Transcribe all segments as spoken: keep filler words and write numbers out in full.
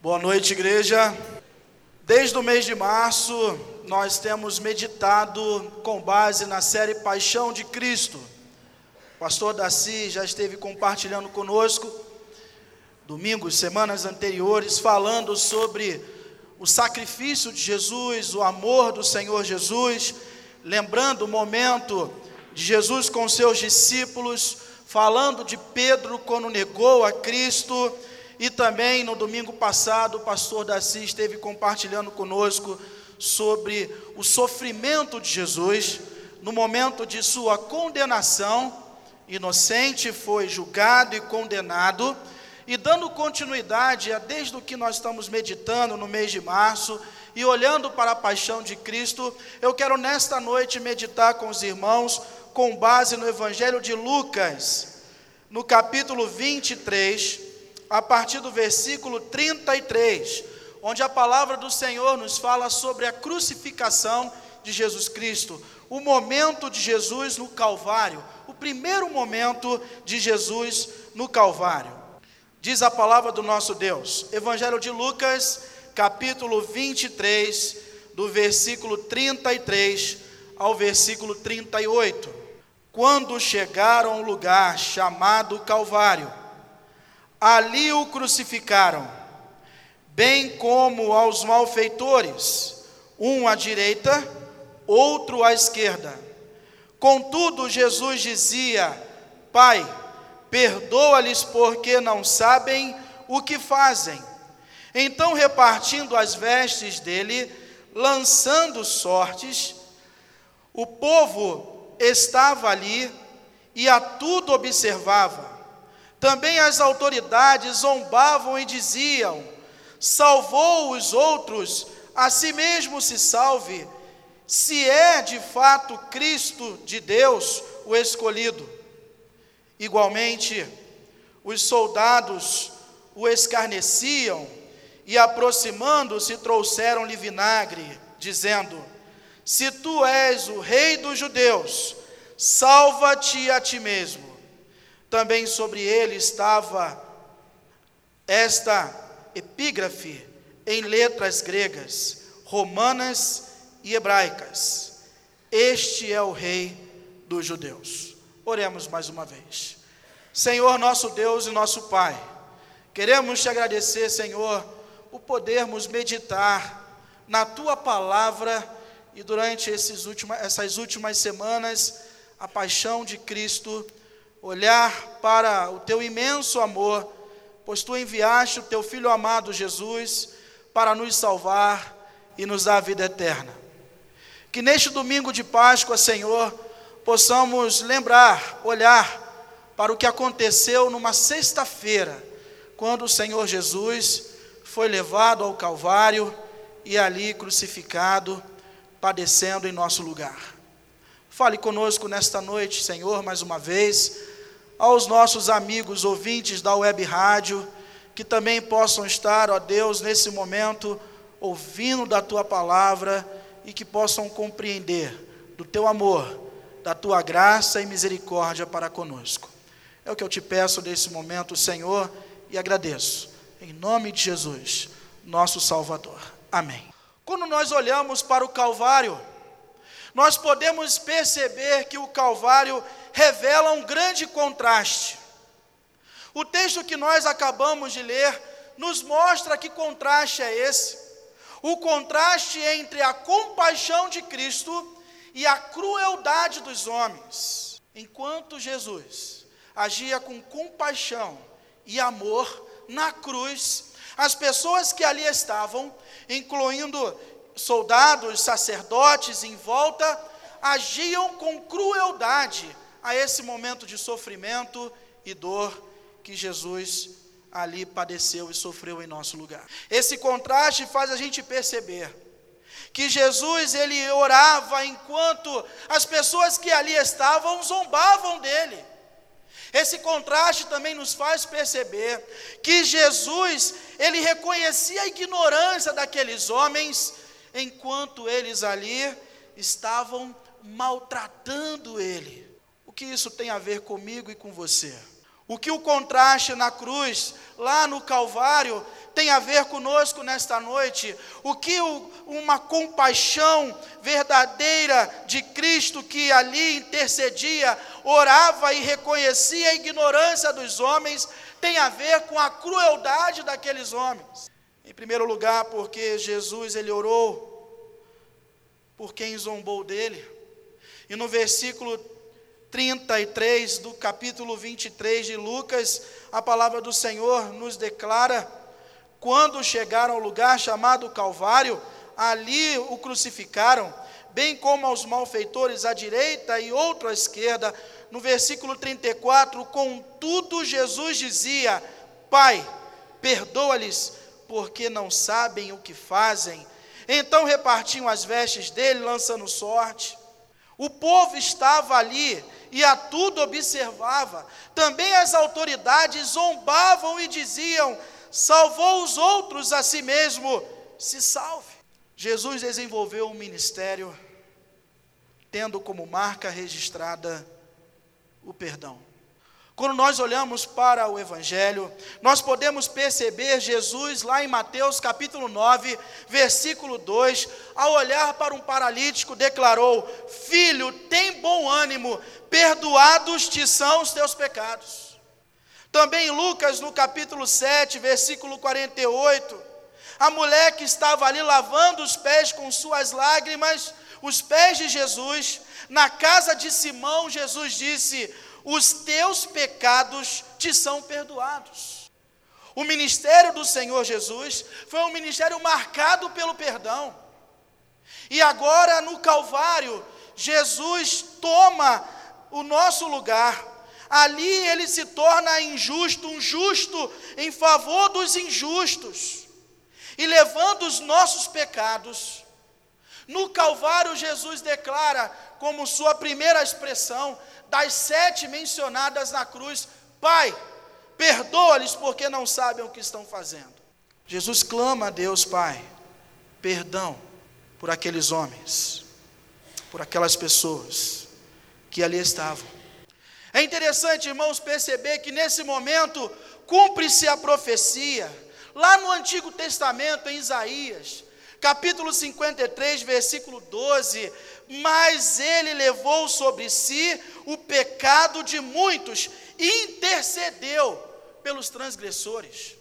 Boa noite, igreja. Desde o mês de março, nós temos meditado com base na série Paixão de Cristo. O pastor Daci já esteve compartilhando conosco, domingos, semanas anteriores, falando sobre o sacrifício de Jesus, o amor do Senhor Jesus, lembrando o momento de Jesus com seus discípulos, falando de Pedro quando negou a Cristo. E também no domingo passado o pastor Daci esteve compartilhando conosco sobre o sofrimento de Jesus no momento de sua condenação. Inocente foi julgado e condenado, e dando continuidade a desde o que nós estamos meditando no mês de março e olhando para a paixão de Cristo, eu quero nesta noite meditar com os irmãos com base no Evangelho de Lucas, no capítulo vinte e três, a partir do versículo trinta e três, onde a palavra do Senhor nos fala sobre a crucificação de Jesus Cristo, o momento de Jesus no Calvário, o primeiro momento de Jesus no Calvário. Diz a palavra do nosso Deus, Evangelho de Lucas, capítulo vinte e três, do versículo trinta e três ao versículo trinta e oito. Quando chegaram ao lugar chamado Calvário, ali o crucificaram, bem como aos malfeitores, um à direita, outro à esquerda. Contudo, Jesus dizia: Pai, perdoa-lhes, porque não sabem o que fazem. Então, repartindo as vestes dele, lançando sortes, o povo estava ali e a tudo observava. Também as autoridades zombavam e diziam: salvou os outros, a si mesmo se salve, se é de fato Cristo de Deus, o escolhido. Igualmente, os soldados o escarneciam e, aproximando-se, trouxeram-lhe vinagre, dizendo: se tu és o rei dos judeus, salva-te a ti mesmo. Também sobre ele estava esta epígrafe em letras gregas, romanas e hebraicas: este é o rei dos judeus. Oremos mais uma vez. Senhor, nosso Deus e nosso Pai, queremos te agradecer, Senhor, por podermos meditar na tua palavra e durante esses últimos, essas últimas semanas, a paixão de Cristo, olhar para o teu imenso amor, pois tu enviaste o teu Filho amado Jesus para nos salvar e nos dar a vida eterna. Que neste domingo de Páscoa, Senhor, possamos lembrar, olhar para o que aconteceu numa sexta-feira, quando o Senhor Jesus foi levado ao Calvário e ali crucificado, padecendo em nosso lugar. Fale conosco nesta noite, Senhor, mais uma vez, aos nossos amigos ouvintes da Web Rádio, que também possam estar, ó Deus, nesse momento, ouvindo da Tua palavra e que possam compreender do Teu amor, da Tua graça e misericórdia para conosco. É o que eu te peço nesse momento, Senhor, e agradeço, em nome de Jesus, nosso Salvador. Amém. Quando nós olhamos para o Calvário, nós podemos perceber que o Calvário revela um grande contraste. O texto que nós acabamos de ler nos mostra que contraste é esse. O contraste entre a compaixão de Cristo e a crueldade dos homens. Enquanto Jesus agia com compaixão e amor na cruz, as pessoas que ali estavam, incluindo soldados, sacerdotes em volta, agiam com crueldade a esse momento de sofrimento e dor que Jesus ali padeceu e sofreu em nosso lugar. Esse contraste faz a gente perceber que Jesus, ele orava enquanto as pessoas que ali estavam zombavam dele. Esse contraste também nos faz perceber que Jesus, ele reconhecia a ignorância daqueles homens, enquanto eles ali estavam maltratando ele. O que isso tem a ver comigo e com você? O que o contraste na cruz, lá no Calvário, tem a ver conosco nesta noite, o que uma compaixão verdadeira de Cristo, que ali intercedia, orava e reconhecia a ignorância dos homens, tem a ver com a crueldade daqueles homens. Em primeiro lugar, porque Jesus, ele orou por quem zombou dele. E no versículo trinta e três do capítulo vinte e três de Lucas, a palavra do Senhor nos declara: quando chegaram ao lugar chamado Calvário, ali o crucificaram, bem como aos malfeitores à direita e outro à esquerda. No versículo trinta e quatro, contudo Jesus dizia: Pai, perdoa-lhes, porque não sabem o que fazem. Então repartiam as vestes dele, lançando sorte. O povo estava ali e a tudo observava. Também as autoridades zombavam e diziam: salvou os outros, a si mesmo se salve. Jesus desenvolveu um ministério tendo como marca registrada o perdão. Quando nós olhamos para o Evangelho, nós podemos perceber Jesus lá em Mateus capítulo nove, versículo dois, ao olhar para um paralítico, declarou: filho, tem bom ânimo, perdoados te são os teus pecados. Também em Lucas, no capítulo sete, versículo quarenta e oito, a mulher que estava ali lavando os pés com suas lágrimas, os pés de Jesus, na casa de Simão, Jesus disse: os teus pecados te são perdoados. O ministério do Senhor Jesus foi um ministério marcado pelo perdão. E agora no Calvário, Jesus toma o nosso lugar. Ali ele se torna injusto, um justo em favor dos injustos, e levando os nossos pecados. No Calvário, Jesus declara como sua primeira expressão, das sete mencionadas na cruz: Pai, perdoa-lhes, porque não sabem o que estão fazendo. Jesus clama a Deus, Pai, perdão por aqueles homens, por aquelas pessoas que ali estavam. É interessante, irmãos, perceber que nesse momento cumpre-se a profecia, lá no Antigo Testamento, em Isaías, capítulo cinquenta e três, versículo doze, mas ele levou sobre si o pecado de muitos e intercedeu pelos transgressores.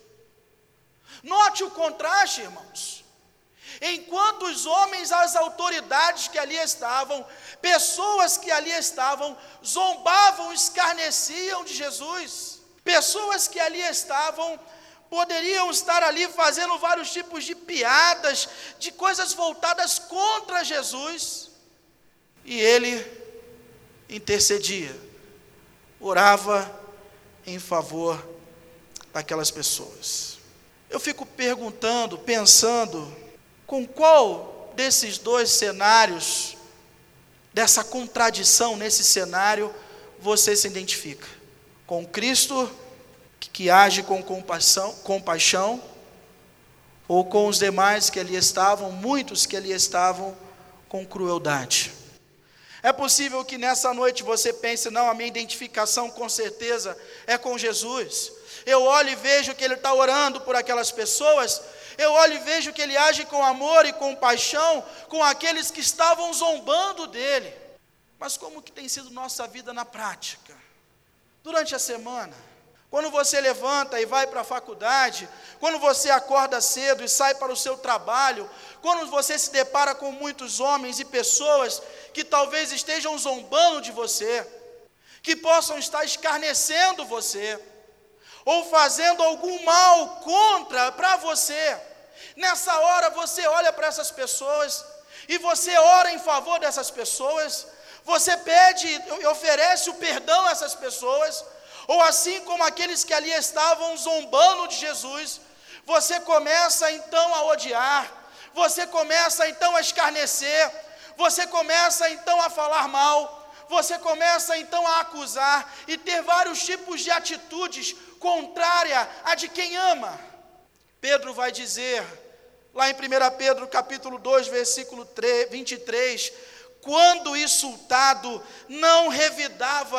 Note o contraste, irmãos. Enquanto os homens, as autoridades que ali estavam, pessoas que ali estavam, zombavam, escarneciam de Jesus, pessoas que ali estavam, poderiam estar ali fazendo vários tipos de piadas, de coisas voltadas contra Jesus, e ele intercedia, orava em favor daquelas pessoas. Eu fico perguntando, pensando, com qual desses dois cenários, dessa contradição nesse cenário, você se identifica? Com Cristo, que age com compaixão, compaixão, ou com os demais que ali estavam, muitos que ali estavam, com crueldade? É possível que nessa noite você pense: não, a minha identificação com certeza é com Jesus. Eu olho e vejo que ele está orando por aquelas pessoas, eu olho e vejo que ele age com amor e compaixão com aqueles que estavam zombando dele. Mas como que tem sido nossa vida na prática? Durante a semana, quando você levanta e vai para a faculdade, quando você acorda cedo e sai para o seu trabalho, quando você se depara com muitos homens e pessoas que talvez estejam zombando de você, que possam estar escarnecendo você, ou fazendo algum mal contra para você, nessa hora você olha para essas pessoas, e você ora em favor dessas pessoas, você pede e oferece o perdão a essas pessoas, ou assim como aqueles que ali estavam zombando de Jesus, você começa então a odiar, você começa então a escarnecer, você começa então a falar mal, você começa então a acusar e ter vários tipos de atitudes contrárias à de quem ama. Pedro vai dizer, lá em primeira Pedro capítulo dois, versículo vinte e três, quando insultado, não revidava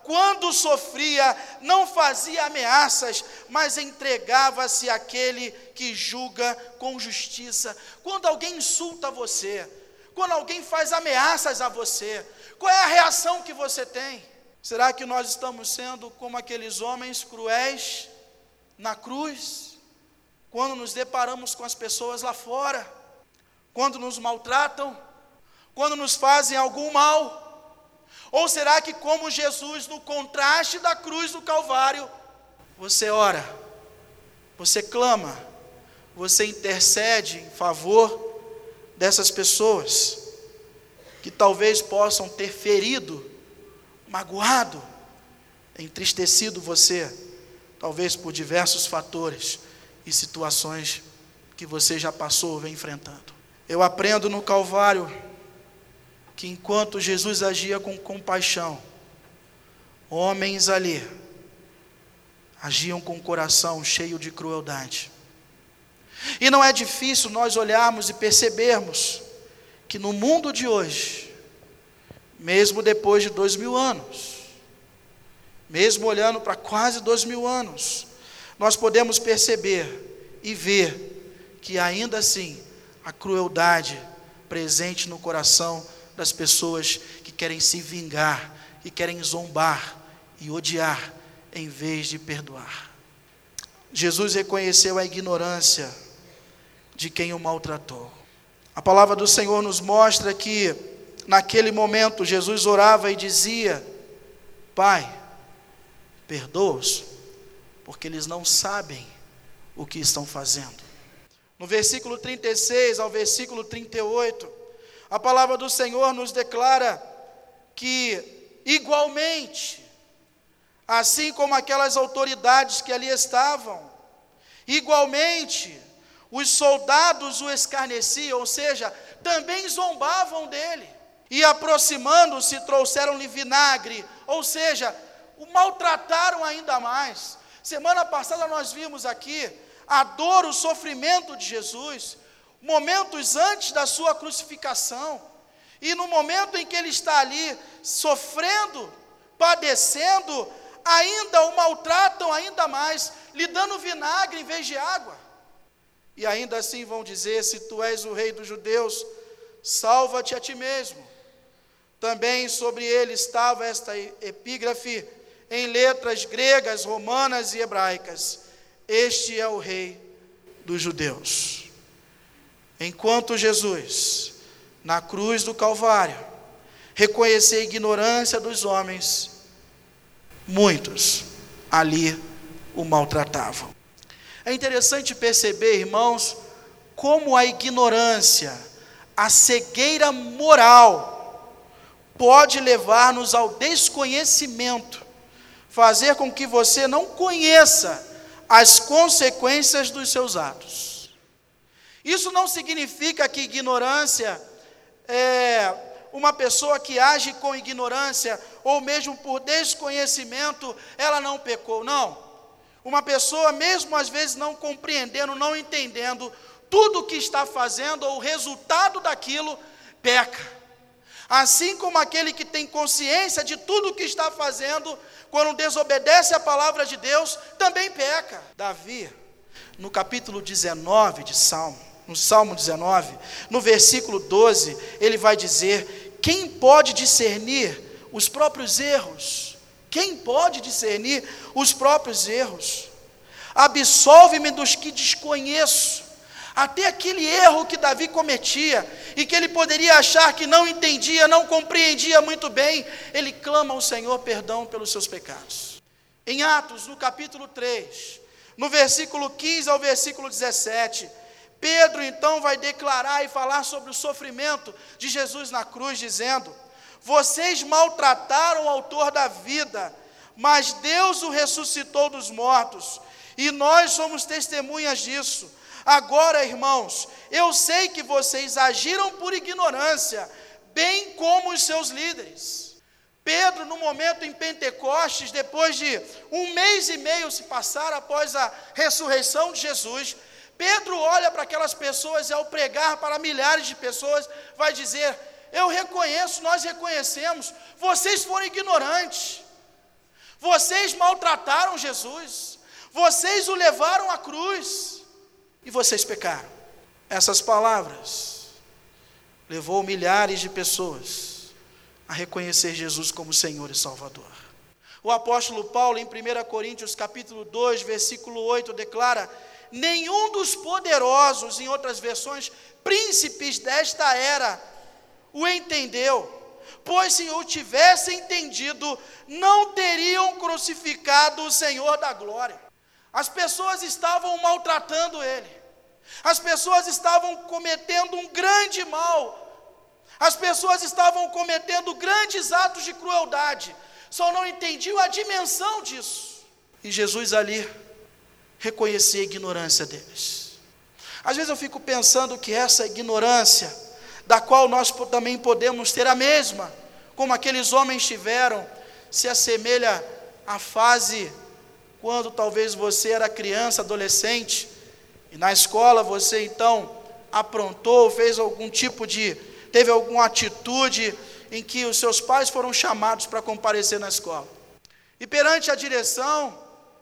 quando sofria, não fazia ameaças, mas entregava-se àquele que julga com justiça. Quando alguém insulta você, quando alguém faz ameaças a você, qual é a reação que você tem? Será que nós estamos sendo como aqueles homens cruéis na cruz, quando nos deparamos com as pessoas lá fora, quando nos maltratam, quando nos fazem algum mal? Ou será que, como Jesus, no contraste da cruz do Calvário, você ora, você clama, você intercede em favor dessas pessoas que talvez possam ter ferido, magoado, entristecido você, talvez por diversos fatores e situações que você já passou ou vem enfrentando? Eu aprendo no Calvário que enquanto Jesus agia com compaixão, homens ali agiam com o coração cheio de crueldade. E não é difícil nós olharmos e percebermos que no mundo de hoje, mesmo depois de dois mil anos, mesmo olhando para quase dois mil anos, nós podemos perceber e ver que ainda assim a crueldade presente no coração das pessoas que querem se vingar, que querem zombar e odiar em vez de perdoar. Jesus reconheceu a ignorância de quem o maltratou. A palavra do Senhor nos mostra que naquele momento Jesus orava e dizia: Pai, perdoa-os, porque eles não sabem o que estão fazendo. No versículo trinta e seis ao versículo trinta e oito, a palavra do Senhor nos declara que, igualmente, assim como aquelas autoridades que ali estavam, igualmente, os soldados o escarneciam, ou seja, também zombavam dele. E aproximando-se, trouxeram-lhe vinagre, ou seja, o maltrataram ainda mais. Semana passada nós vimos aqui a dor, o sofrimento de Jesus, momentos antes da sua crucificação, e no momento em que ele está ali, sofrendo, padecendo, ainda o maltratam ainda mais, lhe dando vinagre em vez de água. E ainda assim vão dizer: se tu és o rei dos judeus, salva-te a ti mesmo. Também sobre ele estava esta epígrafe em letras gregas, romanas e hebraicas: este é o rei dos judeus. Enquanto Jesus, na cruz do Calvário, reconhecia a ignorância dos homens, muitos ali o maltratavam. É interessante perceber, irmãos, como a ignorância, a cegueira moral, pode levar-nos ao desconhecimento, fazer com que você não conheça as consequências dos seus atos. Isso não significa que ignorância é uma pessoa que age com ignorância, ou mesmo por desconhecimento, ela não pecou, não. Uma pessoa, mesmo às vezes não compreendendo, não entendendo tudo o que está fazendo, ou o resultado daquilo, peca. Assim como aquele que tem consciência de tudo o que está fazendo, quando desobedece a palavra de Deus, também peca. Davi, no capítulo dezenove de Salmo, no Salmo dezenove, no versículo doze, ele vai dizer: quem pode discernir os próprios erros? Quem pode discernir os próprios erros? Absolve-me dos que desconheço. Até aquele erro que Davi cometia, e que ele poderia achar que não entendia, não compreendia muito bem, ele clama ao Senhor perdão pelos seus pecados. Em Atos, no capítulo três, no versículo quinze ao versículo dezessete, Pedro então vai declarar e falar sobre o sofrimento de Jesus na cruz, dizendo: vocês maltrataram o autor da vida, mas Deus o ressuscitou dos mortos, e nós somos testemunhas disso. Agora, irmãos, eu sei que vocês agiram por ignorância, bem como os seus líderes. Pedro, no momento em Pentecostes, depois de um mês e meio se passar após a ressurreição de Jesus, Pedro olha para aquelas pessoas e, ao pregar para milhares de pessoas, vai dizer: eu reconheço, nós reconhecemos, vocês foram ignorantes, Vocês maltrataram Jesus, vocês o levaram à cruz, e vocês pecaram. Essas palavras levou milhares de pessoas a reconhecer Jesus como Senhor e Salvador. O apóstolo Paulo, em primeira Coríntios capítulo dois, versículo oito, declara: nenhum dos poderosos, em outras versões, príncipes desta era, o entendeu, pois se o tivessem entendido, não teriam crucificado o Senhor da glória. As pessoas estavam maltratando ele, as pessoas estavam cometendo um grande mal, as pessoas estavam cometendo grandes atos de crueldade, só não entendiam a dimensão disso. E Jesus ali reconhecia a ignorância deles. Às vezes eu fico pensando que essa ignorância, da qual nós também podemos ter a mesma, como aqueles homens tiveram, se assemelha à fase quando talvez você era criança, adolescente, e na escola você então aprontou, fez algum tipo de, teve alguma atitude em que os seus pais foram chamados para comparecer na escola. E perante a direção,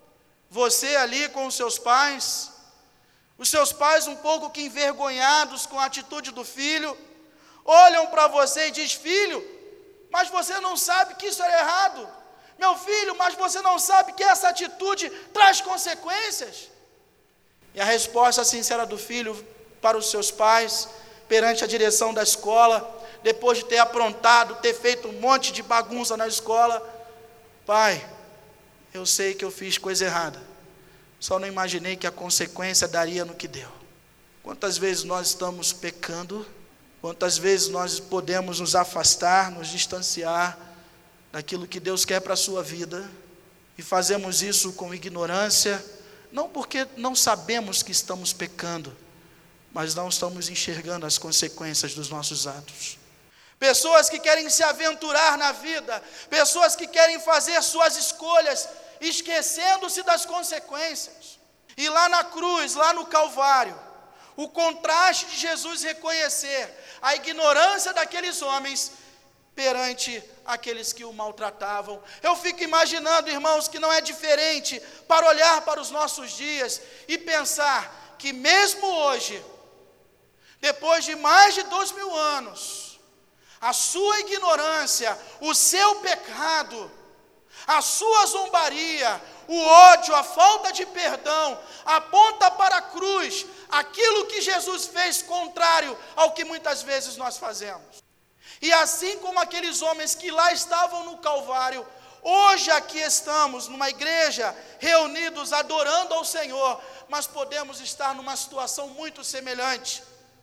você ali com os seus pais, os seus pais um pouco que envergonhados com a atitude do filho, olham para você e dizem: filho, mas você não sabe que isso era errado. Meu filho, mas você não sabe que essa atitude traz consequências. E a resposta sincera do filho para os seus pais, perante a direção da escola, depois de ter aprontado, ter feito um monte de bagunça na escola: pai, eu sei que eu fiz coisa errada, só não imaginei que a consequência daria no que deu. Quantas vezes nós estamos pecando, quantas vezes nós podemos nos afastar, nos distanciar daquilo que Deus quer para a sua vida, e fazemos isso com ignorância, não porque não sabemos que estamos pecando, mas não estamos enxergando as consequências dos nossos atos. Pessoas que querem se aventurar na vida, pessoas que querem fazer suas escolhas, esquecendo-se das consequências. E lá na cruz, lá no Calvário, o contraste de Jesus reconhecer a ignorância daqueles homens perante aqueles que o maltratavam. Eu fico imaginando, irmãos, que não é diferente para olhar para os nossos dias e pensar que mesmo hoje, depois de mais de dois mil anos, a sua ignorância, o seu pecado, a sua zombaria, o ódio, a falta de perdão, aponta para a cruz aquilo que Jesus fez contrário ao que muitas vezes nós fazemos. E assim como aqueles homens que lá estavam no Calvário, hoje aqui estamos numa igreja, reunidos, adorando ao Senhor, mas podemos estar numa situação muito semelhante,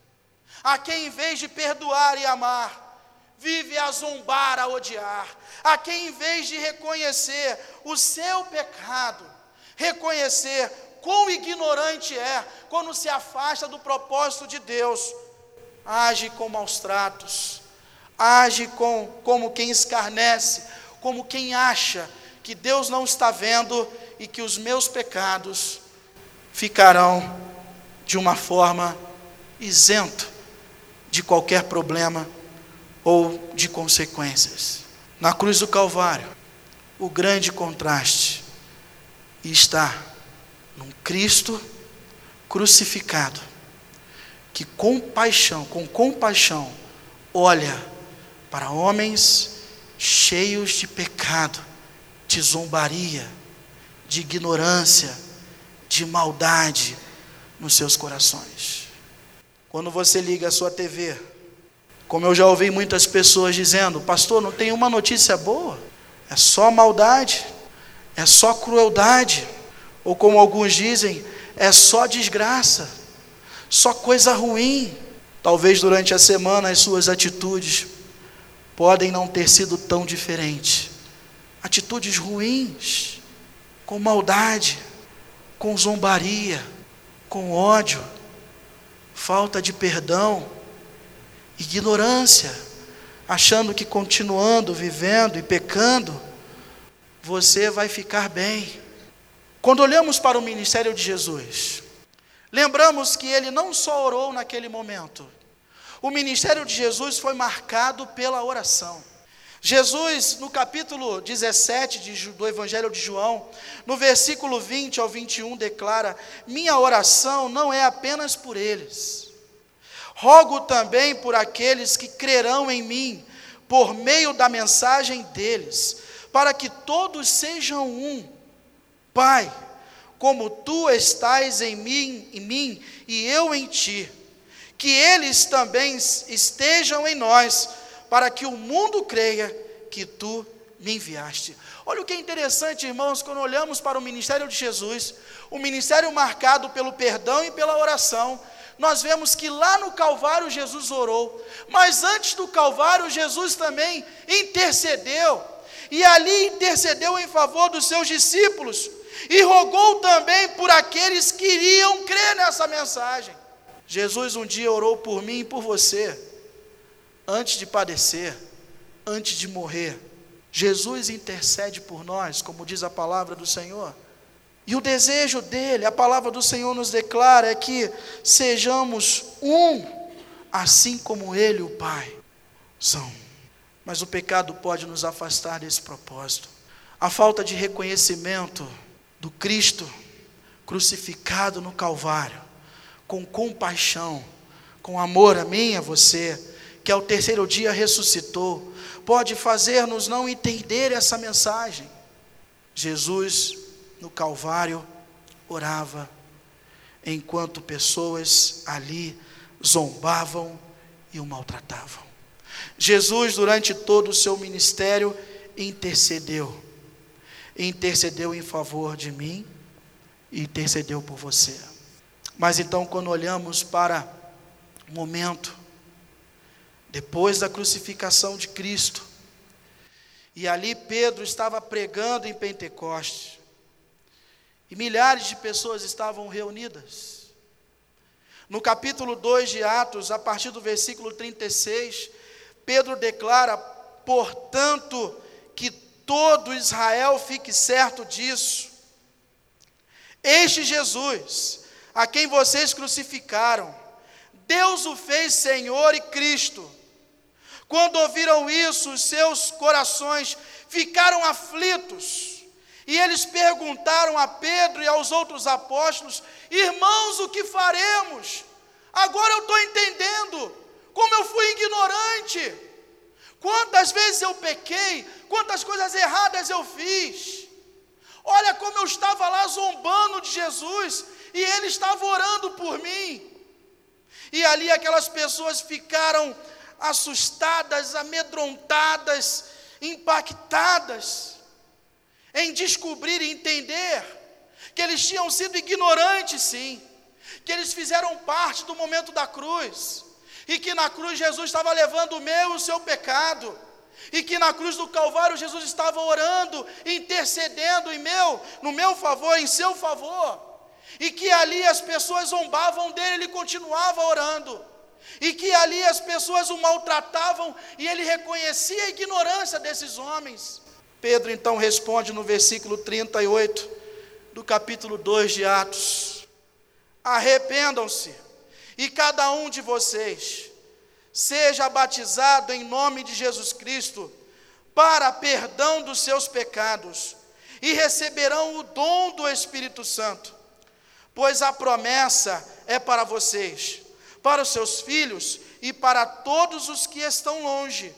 a quem em vez de perdoar e amar, vive a zombar, a odiar, a quem em vez de reconhecer o seu pecado, reconhecer quão ignorante é quando se afasta do propósito de Deus, age com maus tratos, age com, como quem escarnece, como quem acha que Deus não está vendo e que os meus pecados ficarão de uma forma isento de qualquer problema ou de consequências. Na cruz do Calvário, o grande contraste está num Cristo crucificado, que com paixão, com compaixão, olha para homens cheios de pecado, de zombaria, de ignorância, de maldade nos seus corações. Quando você liga a sua T V, como eu já ouvi muitas pessoas dizendo: pastor, não tem uma notícia boa, é só maldade, é só crueldade, ou como alguns dizem, é só desgraça, só coisa ruim. Talvez durante a semana as suas atitudes podem não ter sido tão diferentes, atitudes ruins, com maldade, com zombaria, com ódio, falta de perdão, ignorância, achando que continuando, vivendo e pecando, você vai ficar bem. Quando olhamos para o ministério de Jesus, lembramos que ele não só orou naquele momento. O ministério de Jesus foi marcado pela oração. Jesus, no capítulo dezessete de, do Evangelho de João, no versículo vinte ao vinte e um, declara: minha oração não é apenas por eles, rogo também por aqueles que crerão em mim, por meio da mensagem deles, para que todos sejam um. Pai, como tu estás em mim, em mim e eu em ti, que eles também estejam em nós, para que o mundo creia que tu me enviaste. Olha o que é interessante, irmãos, quando olhamos para o ministério de Jesus, o ministério marcado pelo perdão e pela oração, nós vemos que lá no Calvário Jesus orou, mas antes do Calvário Jesus também intercedeu, e ali intercedeu em favor dos seus discípulos, e rogou também por aqueles que iriam crer nessa mensagem. Jesus um dia orou por mim e por você, antes de padecer, antes de morrer. Jesus intercede por nós, como diz a palavra do Senhor. E o desejo dele, a palavra do Senhor nos declara, é que sejamos um, assim como ele, o Pai, são. Mas o pecado pode nos afastar desse propósito. A falta de reconhecimento do Cristo crucificado no Calvário, com compaixão, com amor a mim e a você, que ao terceiro dia ressuscitou, pode fazer-nos não entender essa mensagem. Jesus, no Calvário, orava, enquanto pessoas ali zombavam e o maltratavam. Jesus, durante todo o seu ministério, intercedeu, intercedeu em favor de mim e intercedeu por você. Mas então, quando olhamos para o momento depois da crucificação de Cristo, e ali Pedro estava pregando em Pentecostes, e milhares de pessoas estavam reunidas. No capítulo dois de Atos, a partir do versículo trinta e seis, Pedro declara: portanto, que todo Israel fique certo disso, este Jesus, a quem vocês crucificaram, Deus o fez Senhor e Cristo. Quando ouviram isso, os seus corações ficaram aflitos, e eles perguntaram a Pedro e aos outros apóstolos: irmãos, o que faremos? Agora eu estou entendendo como eu fui ignorante, quantas vezes eu pequei, quantas coisas erradas eu fiz. Olha como eu estava lá zombando de Jesus, e ele estava orando por mim. E ali aquelas pessoas ficaram assustadas, amedrontadas, impactadas, em descobrir e entender que eles tinham sido ignorantes, sim, que eles fizeram parte do momento da cruz, e que na cruz Jesus estava levando o meu e o seu pecado, e que na cruz do Calvário Jesus estava orando, intercedendo em meu, no meu favor, em seu favor, e que ali as pessoas zombavam dele, ele continuava orando, e que ali as pessoas o maltratavam, e ele reconhecia a ignorância desses homens. Pedro então responde no versículo trinta e oito do capítulo dois de Atos: arrependam-se, e cada um de vocês seja batizado em nome de Jesus Cristo, para perdão dos seus pecados, e receberão o dom do Espírito Santo, pois a promessa é para vocês, para os seus filhos e para todos os que estão longe,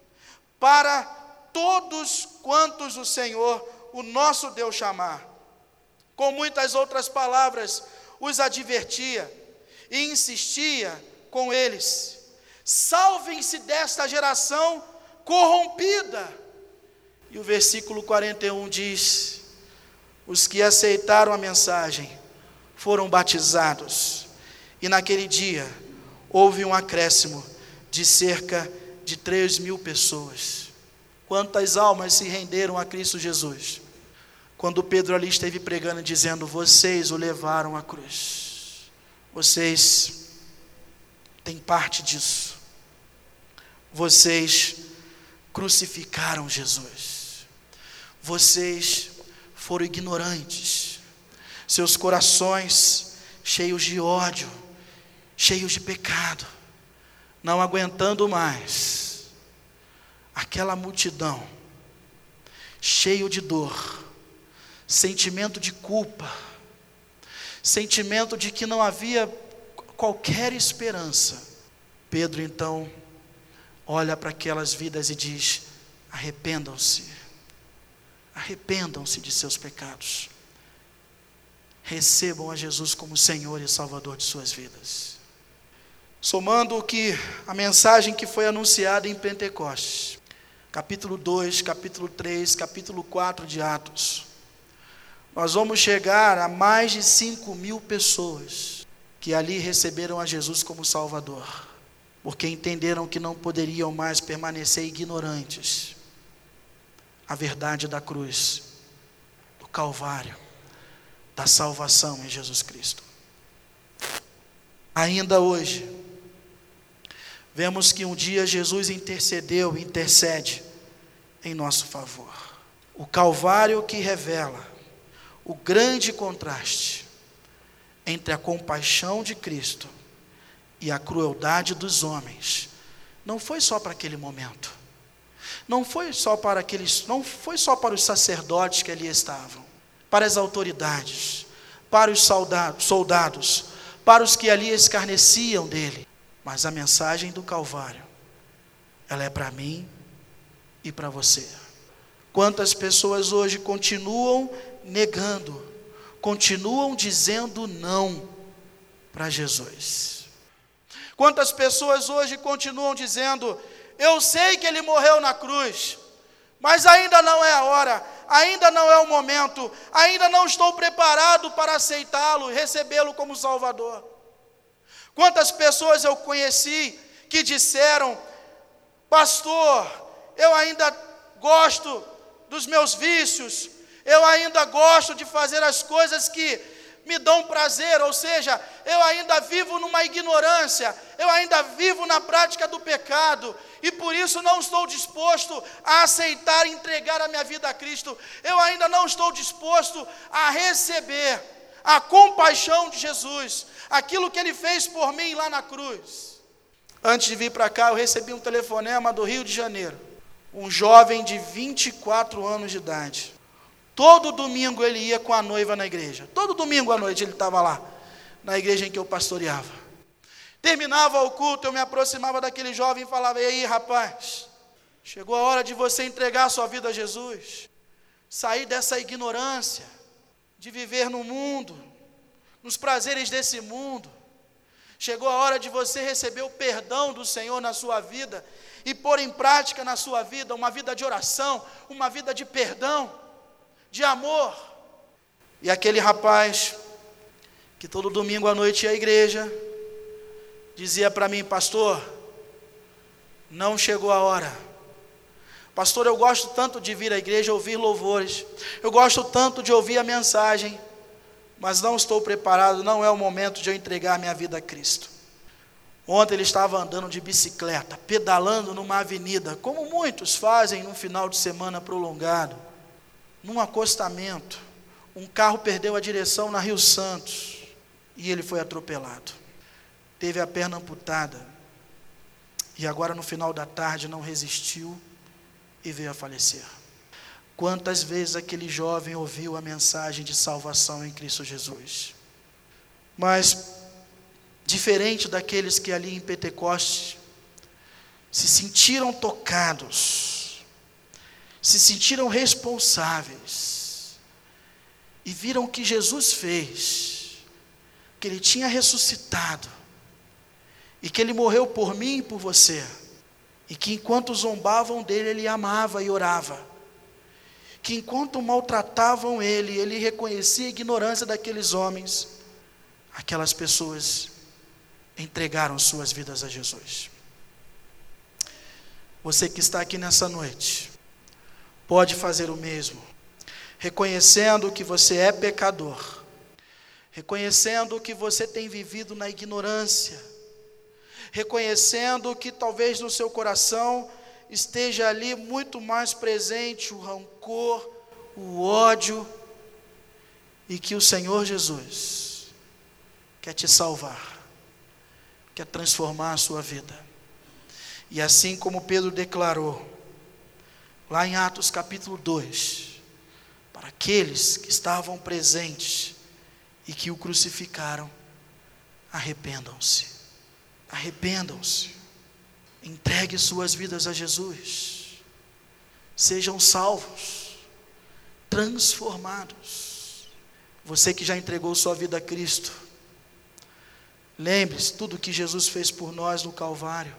para todos quantos o Senhor, o nosso Deus, chamar. Com muitas outras palavras, os advertia e insistia com eles: salvem-se desta geração corrompida. E o versículo quarenta e um diz: os que aceitaram a mensagem foram batizados, e naquele dia houve um acréscimo de cerca de três mil pessoas. Quantas almas se renderam a Cristo Jesus, quando Pedro ali esteve pregando, dizendo: vocês o levaram à cruz, vocês têm parte disso, vocês crucificaram Jesus, vocês foram ignorantes, seus corações cheios de ódio, cheios de pecado, não aguentando mais aquela multidão, cheio de dor, sentimento de culpa, sentimento de que não havia qualquer esperança, Pedro então olha para aquelas vidas e diz: arrependam-se, arrependam-se de seus pecados, recebam a Jesus como Senhor e Salvador de suas vidas. Somando o que a mensagem que foi anunciada em Pentecostes, capítulo dois, capítulo três, capítulo quatro de Atos, nós vamos chegar a mais de cinco mil pessoas que ali receberam a Jesus como Salvador, porque entenderam que não poderiam mais permanecer ignorantes a verdade da cruz, do Calvário, da salvação em Jesus Cristo. Ainda hoje, vemos que um dia Jesus intercedeu, intercede em nosso favor. O Calvário que revela o grande contraste entre a compaixão de Cristo e a crueldade dos homens, não foi só para aquele momento, não foi só para aqueles, não foi só para os sacerdotes que ali estavam, para as autoridades, para os soldados, soldados, para os que ali escarneciam dele, mas a mensagem do Calvário, ela é para mim e para você. Quantas pessoas hoje continuam negando, continuam dizendo não para Jesus? Quantas pessoas hoje continuam dizendo: eu sei que ele morreu na cruz, mas ainda não é a hora, ainda não é o momento, ainda não estou preparado para aceitá-lo e recebê-lo como Salvador. Quantas pessoas eu conheci que disseram: pastor, eu ainda gosto dos meus vícios, eu ainda gosto de fazer as coisas que me dão prazer, ou seja, eu ainda vivo numa ignorância, eu ainda vivo na prática do pecado, e por isso não estou disposto a aceitar e entregar a minha vida a Cristo, eu ainda não estou disposto a receber a compaixão de Jesus, aquilo que ele fez por mim lá na cruz. Antes de vir para cá, eu recebi um telefonema do Rio de Janeiro, um jovem de vinte e quatro anos de idade. Todo domingo ele ia com a noiva na igreja, todo domingo à noite ele estava lá, na igreja em que eu pastoreava. Terminava o culto, eu me aproximava daquele jovem e falava: e aí, rapaz, chegou a hora de você entregar a sua vida a Jesus, sair dessa ignorância, de viver no mundo, nos prazeres desse mundo. Chegou a hora de você receber o perdão do Senhor na sua vida e pôr em prática na sua vida uma vida de oração, uma vida de perdão, de amor. E aquele rapaz, que todo domingo à noite ia à igreja, dizia para mim: pastor, não chegou a hora. Pastor, eu gosto tanto de vir à igreja, ouvir louvores, eu gosto tanto de ouvir a mensagem, mas não estou preparado, não é o momento de eu entregar minha vida a Cristo. Ontem ele estava andando de bicicleta, pedalando numa avenida, como muitos fazem num final de semana prolongado. Num acostamento, um carro perdeu a direção na Rio Santos e ele foi atropelado. Teve a perna amputada e agora no final da tarde não resistiu e veio a falecer. Quantas vezes aquele jovem ouviu a mensagem de salvação em Cristo Jesus? Mas, diferente daqueles que ali em Pentecostes se sentiram tocados, se sentiram responsáveis e viram o que Jesus fez, que ele tinha ressuscitado e que ele morreu por mim e por você, e que enquanto zombavam dele, ele amava e orava, que enquanto maltratavam ele, ele reconhecia a ignorância daqueles homens, aquelas pessoas entregaram suas vidas a Jesus. Você que está aqui nessa noite, pode fazer o mesmo, reconhecendo que você é pecador, reconhecendo que você tem vivido na ignorância, reconhecendo que talvez no seu coração esteja ali muito mais presente o rancor, o ódio, e que o Senhor Jesus quer te salvar, quer transformar a sua vida. E assim como Pedro declarou, lá em Atos capítulo dois, para aqueles que estavam presentes e que o crucificaram: arrependam-se, arrependam-se, entregue suas vidas a Jesus, sejam salvos, transformados. Você que já entregou sua vida a Cristo, lembre-se tudo que Jesus fez por nós no Calvário.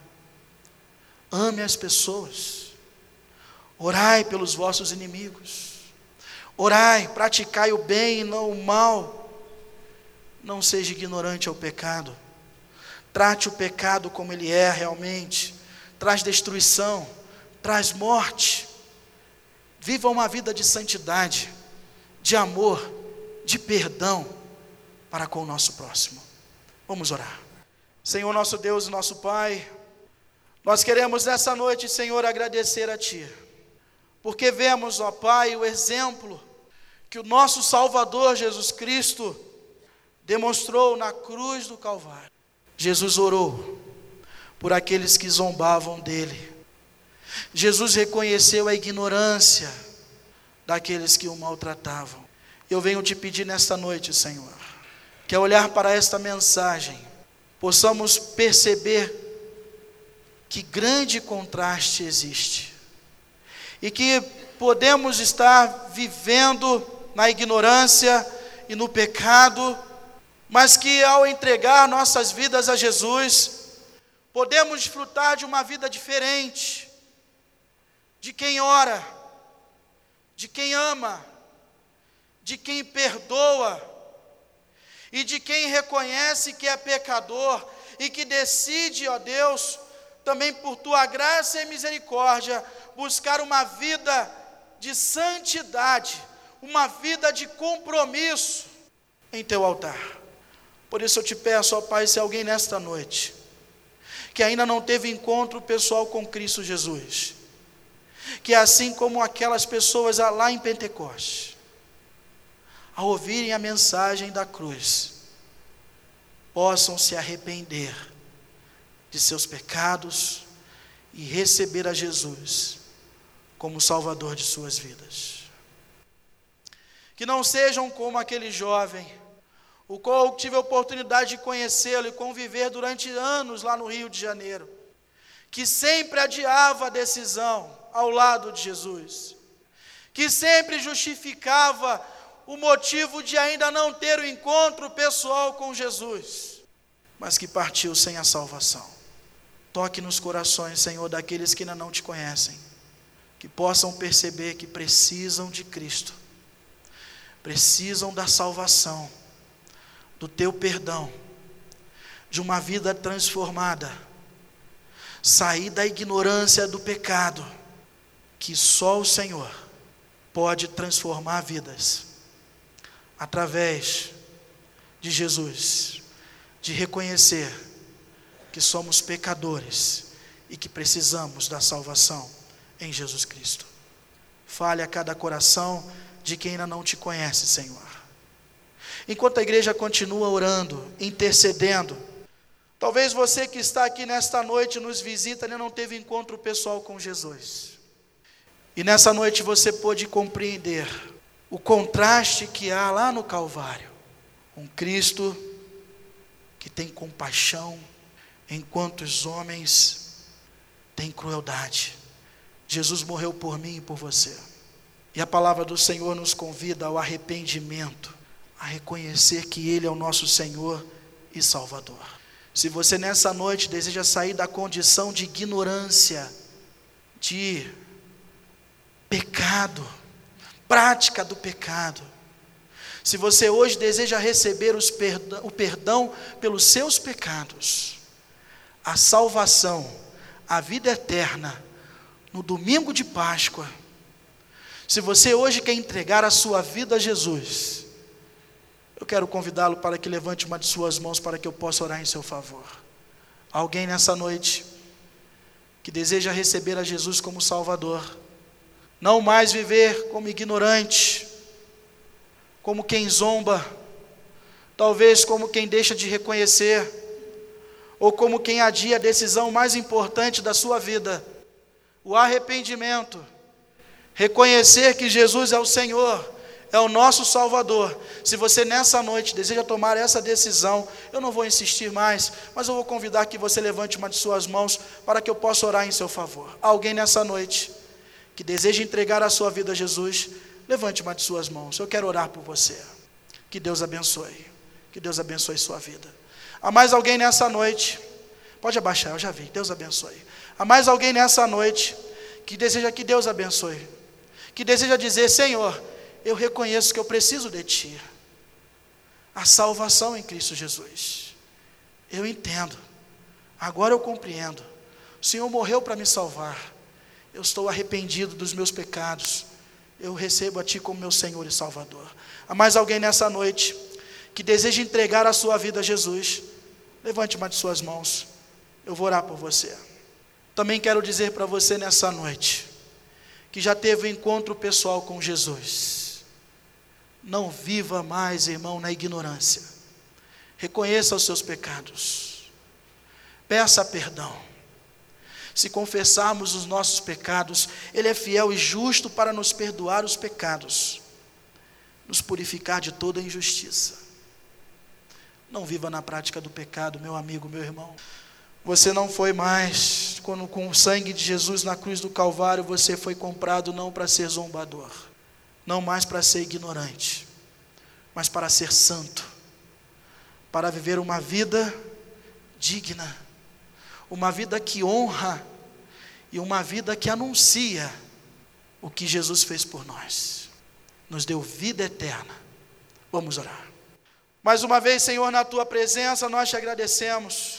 Ame as pessoas, orai pelos vossos inimigos, orai, praticai o bem e não o mal. Não seja ignorante ao pecado, trate o pecado como ele é realmente, traz destruição, traz morte. Viva uma vida de santidade, de amor, de perdão para com o nosso próximo. Vamos orar. Senhor nosso Deus e nosso Pai, nós queremos nessa noite, Senhor, agradecer a Ti, porque vemos, ó Pai, o exemplo que o nosso Salvador Jesus Cristo demonstrou na cruz do Calvário. Jesus orou por aqueles que zombavam dele. Jesus reconheceu a ignorância daqueles que o maltratavam. Eu venho te pedir nesta noite, Senhor, que ao olhar para esta mensagem, possamos perceber que grande contraste existe, e que podemos estar vivendo na ignorância e no pecado, mas que ao entregar nossas vidas a Jesus, podemos desfrutar de uma vida diferente, de quem ora, de quem ama, de quem perdoa, e de quem reconhece que é pecador, e que decide, ó Deus, também por Tua graça e misericórdia, buscar uma vida de santidade, uma vida de compromisso em Teu altar. Por isso eu te peço, ó Pai, se alguém nesta noite, que ainda não teve encontro pessoal com Cristo Jesus, que assim como aquelas pessoas lá em Pentecostes, ao ouvirem a mensagem da cruz, possam se arrepender de seus pecados e receber a Jesus como Salvador de suas vidas. Que não sejam como aquele jovem, o qual eu tive a oportunidade de conhecê-lo e conviver durante anos lá no Rio de Janeiro, que sempre adiava a decisão ao lado de Jesus, que sempre justificava o motivo de ainda não ter o encontro pessoal com Jesus, mas que partiu sem a salvação. Toque nos corações, Senhor, daqueles que ainda não Te conhecem, que possam perceber que precisam de Cristo, precisam da salvação, do Teu perdão, de uma vida transformada, sair da ignorância do pecado, que só o Senhor pode transformar vidas, através de Jesus, de reconhecer que somos pecadores e que precisamos da salvação em Jesus Cristo. Fale a cada coração de quem ainda não Te conhece, Senhor. Enquanto a igreja continua orando, intercedendo, talvez você que está aqui nesta noite, nos visita, ainda não teve encontro pessoal com Jesus. E nessa noite você pôde compreender o contraste que há lá no Calvário. Um Cristo que tem compaixão, enquanto os homens têm crueldade. Jesus morreu por mim e por você. E a palavra do Senhor nos convida ao arrependimento, a reconhecer que Ele é o nosso Senhor e Salvador. Se você nessa noite deseja sair da condição de ignorância, de pecado, prática do pecado, se você hoje deseja receber os perdão, o perdão pelos seus pecados, a salvação, a vida eterna, no domingo de Páscoa, se você hoje quer entregar a sua vida a Jesus, eu quero convidá-lo para que levante uma de suas mãos para que eu possa orar em seu favor. Alguém nessa noite que deseja receber a Jesus como Salvador, não mais viver como ignorante, como quem zomba, talvez como quem deixa de reconhecer, ou como quem adia a decisão mais importante da sua vida, o arrependimento, reconhecer que Jesus é o Senhor, é o nosso Salvador. Se você nessa noite deseja tomar essa decisão, eu não vou insistir mais, mas eu vou convidar que você levante uma de suas mãos para que eu possa orar em seu favor. Alguém nessa noite que deseja entregar a sua vida a Jesus, levante uma de suas mãos. Eu quero orar por você. Que Deus abençoe. Que Deus abençoe sua vida. Há mais alguém nessa noite? Pode abaixar, eu já vi. Deus abençoe. Há mais alguém nessa noite que deseja que Deus abençoe, que deseja dizer: Senhor, eu reconheço que eu preciso de Ti, a salvação em Cristo Jesus. Eu entendo, agora eu compreendo. O Senhor morreu para me salvar. Eu estou arrependido dos meus pecados. Eu recebo a Ti como meu Senhor e Salvador. Há mais alguém nessa noite que deseja entregar a sua vida a Jesus? Levante uma de suas mãos. Eu vou orar por você. Também quero dizer para você nessa noite, que já teve um encontro pessoal com Jesus: não viva mais, irmão, na ignorância. Reconheça os seus pecados. Peça perdão. Se confessarmos os nossos pecados, Ele é fiel e justo para nos perdoar os pecados, nos purificar de toda injustiça. Não viva na prática do pecado, meu amigo, meu irmão. Você não foi mais, quando com o sangue de Jesus na cruz do Calvário, você foi comprado não para ser zombador, não mais para ser ignorante, mas para ser santo, para viver uma vida digna, uma vida que honra e uma vida que anuncia o que Jesus fez por nós. Nos deu vida eterna. Vamos orar. Mais uma vez, Senhor, na Tua presença, nós Te agradecemos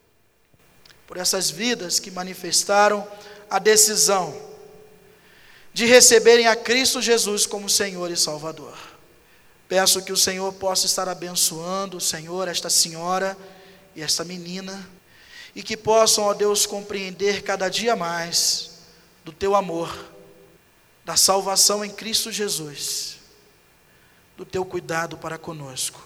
por essas vidas que manifestaram a decisão de receberem a Cristo Jesus como Senhor e Salvador. Peço que o Senhor possa estar abençoando, Senhor, esta senhora e esta menina, e que possam, ó Deus, compreender cada dia mais do Teu amor, da salvação em Cristo Jesus, do Teu cuidado para conosco.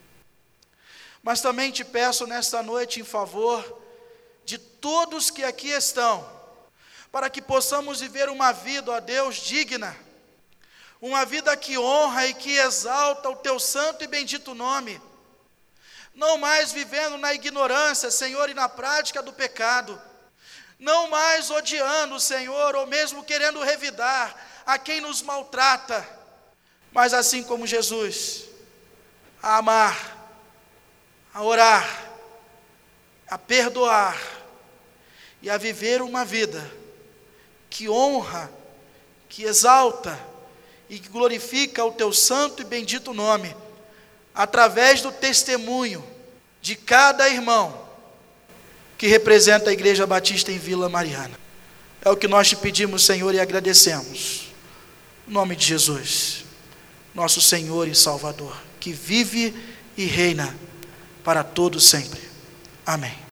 Mas também Te peço nesta noite em favor de todos que aqui estão, para que possamos viver uma vida, ó Deus, digna, uma vida que honra e que exalta o Teu santo e bendito nome, não mais vivendo na ignorância, Senhor, e na prática do pecado, não mais odiando, Senhor, ou mesmo querendo revidar a quem nos maltrata, mas assim como Jesus, a amar, a orar, a perdoar e a viver uma vida que honra, que exalta e que glorifica o Teu santo e bendito nome, através do testemunho de cada irmão que representa a Igreja Batista em Vila Mariana. É o que nós Te pedimos, Senhor, e agradecemos. Em nome de Jesus, nosso Senhor e Salvador, que vive e reina para todo sempre. Amém.